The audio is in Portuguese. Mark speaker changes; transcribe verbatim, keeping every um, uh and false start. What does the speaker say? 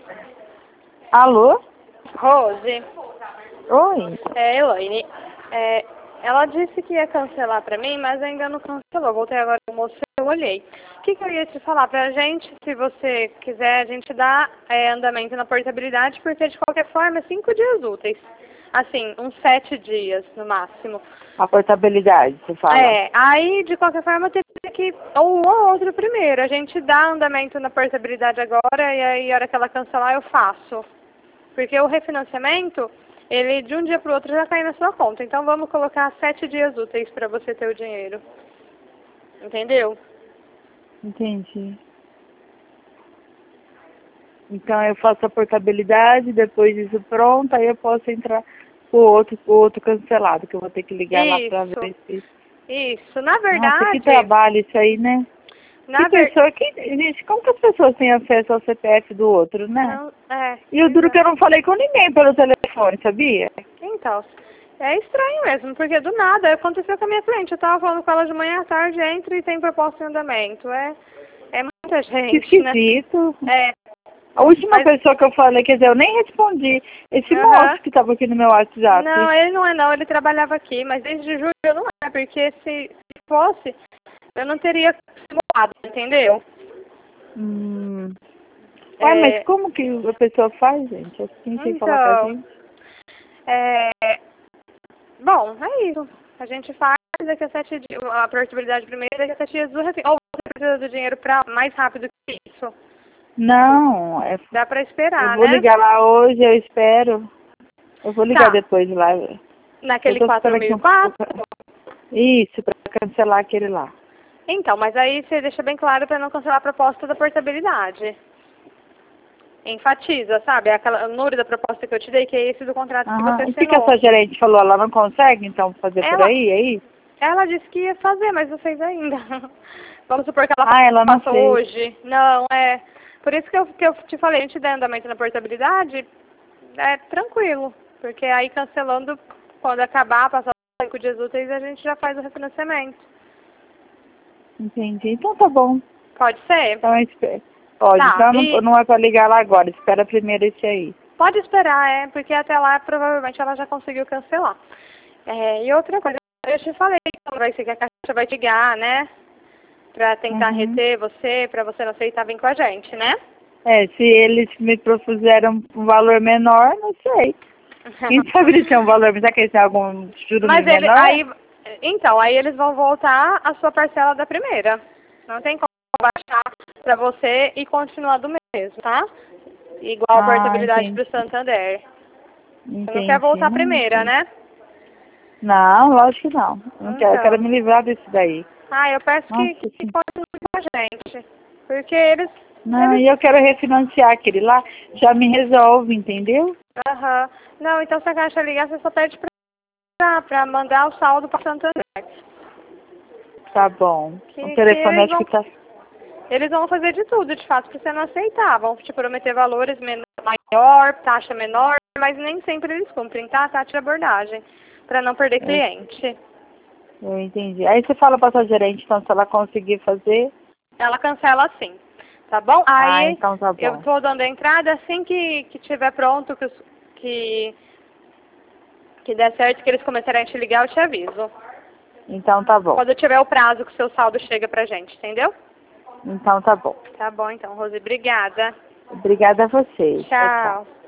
Speaker 1: Alô?
Speaker 2: Rose,
Speaker 1: Oi.
Speaker 2: é Elaine. É, ela disse que ia cancelar pra mim, mas ainda não cancelou. Voltei agora no almoço e eu olhei. O que, que eu ia te falar pra gente? Se você quiser, a gente dá é, andamento na portabilidade, porque de qualquer forma é cinco dias úteis. Assim, uns sete dias no máximo.
Speaker 1: A portabilidade, você fala.
Speaker 2: É, aí de qualquer forma teria que ou um ou outro primeiro. A gente dá andamento na portabilidade agora e aí a hora que ela cancelar eu faço. Porque o refinanciamento, ele de um dia para o outro já cai na sua conta. Então vamos colocar sete dias úteis para você ter o dinheiro. Entendeu?
Speaker 1: Entendi. Então eu faço a portabilidade, depois disso pronto, aí eu posso entrar pro outro, pro outro cancelado, que eu vou ter que ligar lá pra
Speaker 2: Isso.
Speaker 1: ver se...
Speaker 2: Isso. Na
Speaker 1: Nossa, que
Speaker 2: verdade,
Speaker 1: trabalho isso aí, né? Que
Speaker 2: na ver...
Speaker 1: pessoa, que... Gente, como que as pessoas têm acesso ao C P F do outro, né?
Speaker 2: Não, é,
Speaker 1: E o duro que eu não falei com ninguém pelo telefone, sabia?
Speaker 2: então, é estranho mesmo, porque do nada aconteceu com a minha cliente. Eu tava falando com ela de manhã à tarde, entra e tem proposta em andamento. É, é muita
Speaker 1: Que
Speaker 2: gente, né?
Speaker 1: esquisito.
Speaker 2: É,
Speaker 1: A última
Speaker 2: mas,
Speaker 1: pessoa que eu falei, quer dizer, eu nem respondi. Esse
Speaker 2: aham.
Speaker 1: moço que estava aqui no meu WhatsApp.
Speaker 2: Não, ele não é não, ele trabalhava aqui, mas desde julho não é, porque se, se fosse, eu não teria se mudado, entendeu?
Speaker 1: Hum. Ué, mas
Speaker 2: É,
Speaker 1: como que a pessoa faz, gente? Assim, sem falar com a
Speaker 2: então,
Speaker 1: gente?
Speaker 2: é, bom, é isso. A gente faz daqui a sete dias, a portabilidade primeiro, daqui a sete dias do refim. Ou você precisa do dinheiro pra mais rápido que isso?
Speaker 1: Não, é...
Speaker 2: Dá pra
Speaker 1: eu
Speaker 2: esperar,
Speaker 1: vou
Speaker 2: né?
Speaker 1: ligar lá hoje, eu espero. Eu vou ligar
Speaker 2: Tá,
Speaker 1: depois lá. Eu
Speaker 2: naquele
Speaker 1: tô
Speaker 2: quatro
Speaker 1: esperando aqui
Speaker 2: mil e
Speaker 1: um
Speaker 2: quatro.
Speaker 1: pouco. Isso, pra cancelar aquele lá.
Speaker 2: Então, mas aí você deixa bem claro pra não cancelar a proposta da portabilidade. Enfatiza, sabe? Aquela, o número da proposta que eu te dei, que é esse do contrato que você
Speaker 1: Aham. E o que, que
Speaker 2: assinou.
Speaker 1: essa gerente falou? Ela não consegue, então, fazer por
Speaker 2: Ela,
Speaker 1: aí, é isso?
Speaker 2: ela disse que ia fazer, mas não fez ainda. Vamos supor que ela
Speaker 1: Ah, ela não
Speaker 2: faça
Speaker 1: fez.
Speaker 2: hoje. Não, é. Por isso que eu, que eu te falei, a gente der andamento na portabilidade, é tranquilo. Porque aí cancelando, quando acabar, passar os cinco dias úteis, a gente já faz o refinanciamento.
Speaker 1: Entendi. Então tá bom.
Speaker 2: Pode ser?
Speaker 1: Então eu espero. Pode,
Speaker 2: Tá.
Speaker 1: então não,
Speaker 2: E
Speaker 1: não é pra ligar lá agora, espera primeiro esse aí.
Speaker 2: pode esperar, é, porque até lá provavelmente ela já conseguiu cancelar. É, e outra coisa, eu te falei que vai ser que a Caixa vai te ligar, né? Pra tentar
Speaker 1: Uhum.
Speaker 2: reter você, pra você não aceitar vir com a gente, né?
Speaker 1: É, se eles me propuseram um valor menor, não sei. Quem sabe eles têm um valor, mas será que eles têm algum juro
Speaker 2: Mas ele,
Speaker 1: menor?
Speaker 2: aí, então, aí eles vão voltar a sua parcela da primeira. Não tem como baixar pra você e continuar do mesmo, tá? Igual a
Speaker 1: Ah,
Speaker 2: portabilidade pro
Speaker 1: entendi.
Speaker 2: Santander. Você não quer
Speaker 1: Entendi.
Speaker 2: voltar a
Speaker 1: Não,
Speaker 2: primeira,
Speaker 1: entendi.
Speaker 2: né?
Speaker 1: Não, lógico que não. Eu não quero, eu quero
Speaker 2: Então.
Speaker 1: me livrar desse daí.
Speaker 2: Ah, eu peço que,
Speaker 1: Nossa,
Speaker 2: que
Speaker 1: sim.
Speaker 2: continue com a gente. Porque eles,
Speaker 1: Não,
Speaker 2: eles,
Speaker 1: e eu quero refinanciar aquele lá, já me resolve, entendeu?
Speaker 2: aham. Não, então se a Caixa ligar, você só pede pra, pra mandar o saldo pra Santander.
Speaker 1: Tá bom. O
Speaker 2: Que, que
Speaker 1: telefone
Speaker 2: eles
Speaker 1: acho que
Speaker 2: vão,
Speaker 1: tá...
Speaker 2: eles vão fazer de tudo, de fato, pra você não aceitar. Vão te prometer valores menor, maior, taxa menor, mas nem sempre eles cumprem, tá? Taxa de abordagem, pra não perder
Speaker 1: Eu,
Speaker 2: cliente.
Speaker 1: eu entendi. Aí você fala pra sua gerente, então, se ela conseguir fazer...
Speaker 2: Ela cancela assim, tá bom?
Speaker 1: Ah,
Speaker 2: Aí
Speaker 1: então tá
Speaker 2: eu
Speaker 1: bom.
Speaker 2: tô dando a entrada assim que, que tiver pronto, que, os- que, que der certo, que eles começarem a te ligar, eu te aviso.
Speaker 1: Então tá bom.
Speaker 2: Quando tiver o prazo que o seu saldo chega pra gente, entendeu?
Speaker 1: Então tá bom.
Speaker 2: Tá bom então, Rose. Obrigada.
Speaker 1: Obrigada a vocês. Tchau, tchau.
Speaker 2: Tchau.